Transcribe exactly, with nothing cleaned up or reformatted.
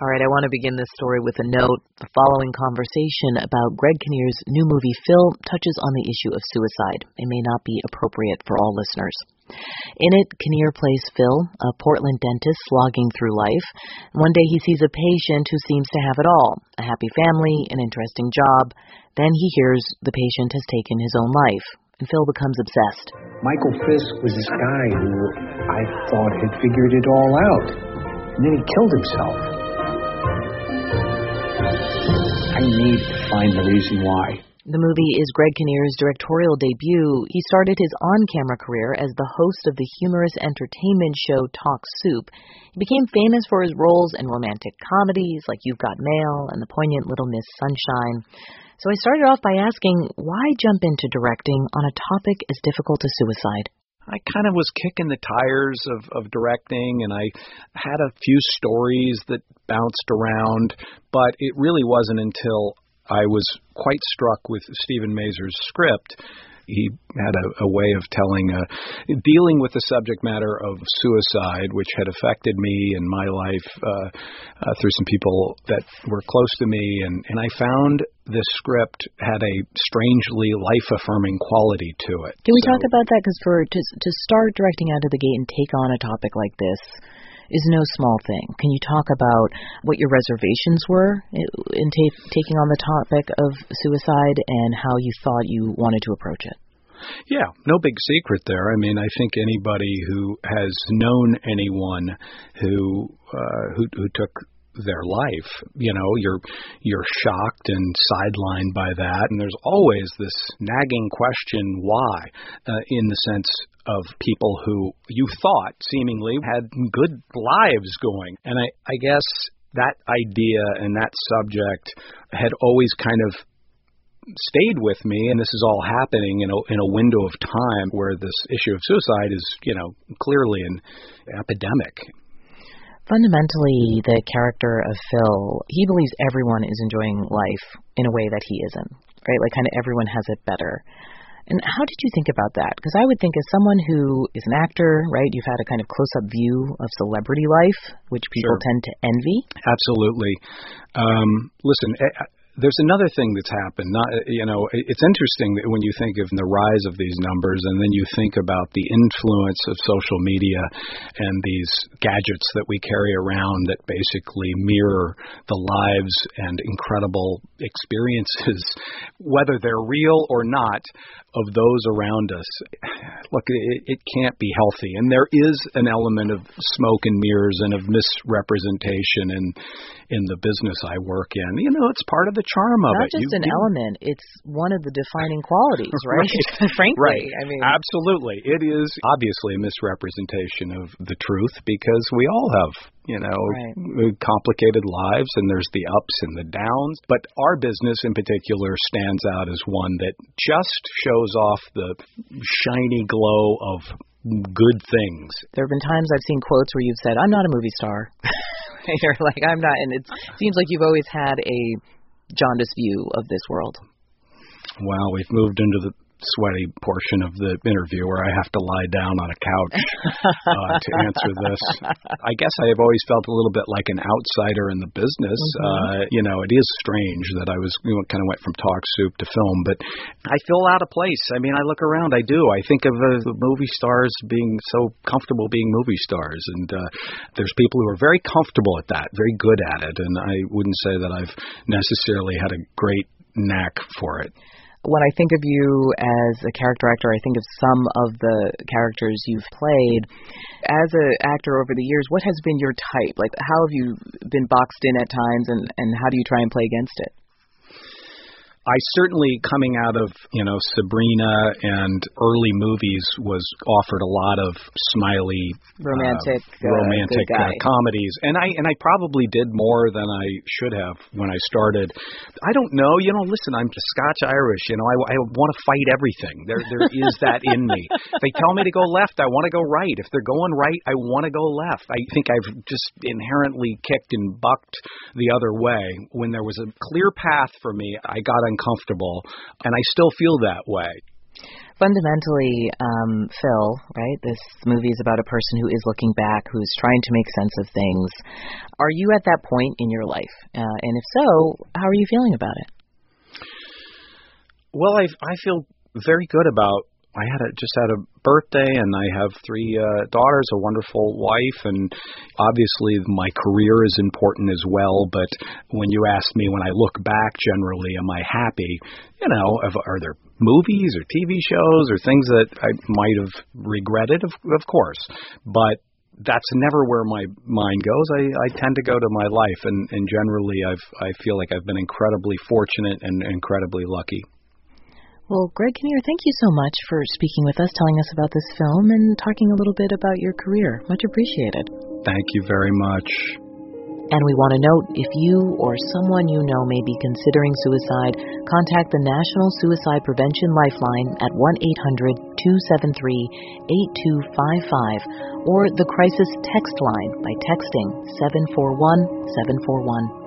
All right, I want to begin this story with a note. The following conversation about Greg Kinnear's new movie, Phil, touches on the issue of suicide. It may not be appropriate for all listeners. In it, Kinnear plays Phil, a Portland dentist slogging through life. One day he sees a patient who seems to have it all, a happy family, an interesting job. Then he hears the patient has taken his own life, and Phil becomes obsessed. Michael Fisk was this guy who I thought had figured it all out, and then he killed himself. I need to find the reason why. The movie is Greg Kinnear's directorial debut. He started his on-camera career as the host of the humorous entertainment show Talk Soup. He became famous for his roles in romantic comedies like You've Got Mail and the poignant Little Miss Sunshine. So I started off by asking, why jump into directing on a topic as difficult as suicide? I kind of was kicking the tires of, of directing, and I had a few stories that bounced around, but it really wasn't until I was quite struck with Stephen Mazur's script. He had a, a way of telling, uh, dealing with the subject matter of suicide, which had affected me and my life uh, uh, through some people that were close to me. And, and I found this script had a strangely life-affirming quality to it. Can we so, talk about that? Because for to, to start directing out of the gate and take on a topic like this is no small thing. Can you talk about what your reservations were in ta- taking on the topic of suicide and how you thought you wanted to approach it? Yeah, no big secret there. I mean, I think anybody who has known anyone who uh, who, who took their life, you know, you're you're shocked and sidelined by that, and there's always this nagging question, why, uh, in the sense of people who you thought seemingly had good lives going. And I, I guess that idea and that subject had always kind of stayed with me, and this is all happening in a, in a window of time where this issue of suicide is, you know, clearly an epidemic. Fundamentally, the character of Phil, he believes everyone is enjoying life in a way that he isn't, right? Like kind of everyone has it better. And how did you think about that? Because I would think as someone who is an actor, right, you've had a kind of close-up view of celebrity life, which people Sure. tend to envy. Absolutely. Um, listen, I, There's another thing that's happened. Not, you know, it's interesting that when you think of the rise of these numbers, and then you think about the influence of social media and these gadgets that we carry around that basically mirror the lives and incredible experiences, whether they're real or not, of those around us. Look, it, it can't be healthy, and there is an element of smoke and mirrors and of misrepresentation in in the business I work in. You know, it's part of the charm of Not it. just you, an you, element, it's one of the defining qualities, right? right. Frankly, right. I mean, absolutely. It is obviously a misrepresentation of the truth because we all have, you know, right. complicated lives, and there's the ups and the downs. But our business in particular stands out as one that just shows off the shiny glow of good things. There have been times I've seen quotes where you've said, I'm not a movie star. You're like, I'm not. And it seems like you've always had a jaundiced view of this world. Well, we've moved into the sweaty portion of the interview where I have to lie down on a couch uh, to answer this. I guess I have always felt a little bit like an outsider in the business. Mm-hmm. Uh, you know, it is strange that I was, you know, kind of went from Talk Soup to film, but I feel out of place. I mean, I look around, I do. I think of uh, the movie stars being so comfortable being movie stars, and uh, there's people who are very comfortable at that, very good at it, and I wouldn't say that I've necessarily had a great knack for it. When I think of you as a character actor, I think of some of the characters you've played. As an actor over the years, what has been your type? Like, how have you been boxed in at times, and, and how do you try and play against it? I certainly, coming out of, you know, Sabrina and early movies, was offered a lot of smiley, romantic, uh, romantic uh, uh, comedies, and I and I probably did more than I should have when I started. I don't know, you know. Listen, I'm Scotch Irish. You know, I, I want to fight everything. There there is that in me. If they tell me to go left, I want to go right. If they're going right, I want to go left. I think I've just inherently kicked and bucked the other way. When there was a clear path for me, I got uncomfortable, and I still feel that way. fundamentally, um, Phil, right, this movie is about a person who is looking back, who's trying to make sense of things. Are you at that point in your life? Uh, and if so, how are you feeling about it? Well, I I feel very good about. I had a, just had a birthday, and I have three uh, daughters, a wonderful wife, and obviously my career is important as well. But when you ask me, when I look back, generally, am I happy? You know, have, are there movies or T V shows or things that I might have regretted? Of, of course, but that's never where my mind goes. I, I tend to go to my life, and, and generally, I've I feel like I've been incredibly fortunate and incredibly lucky. Well, Greg Kinnear, thank you so much for speaking with us, telling us about this film, and talking a little bit about your career. Much appreciated. Thank you very much. And we want to note, if you or someone you know may be considering suicide, contact the National Suicide Prevention Lifeline at one eight hundred two seven three eight two five five or the Crisis Text Line by texting seven four one seven four one.